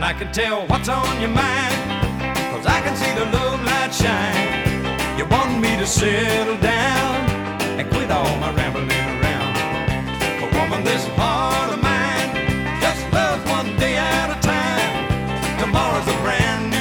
I can tell what's on your mind, 'cause I can see the love light shine. You want me to settle down and quit all my rambling around. But woman, this heart of mine just loves one day at a time. Tomorrow's a brand new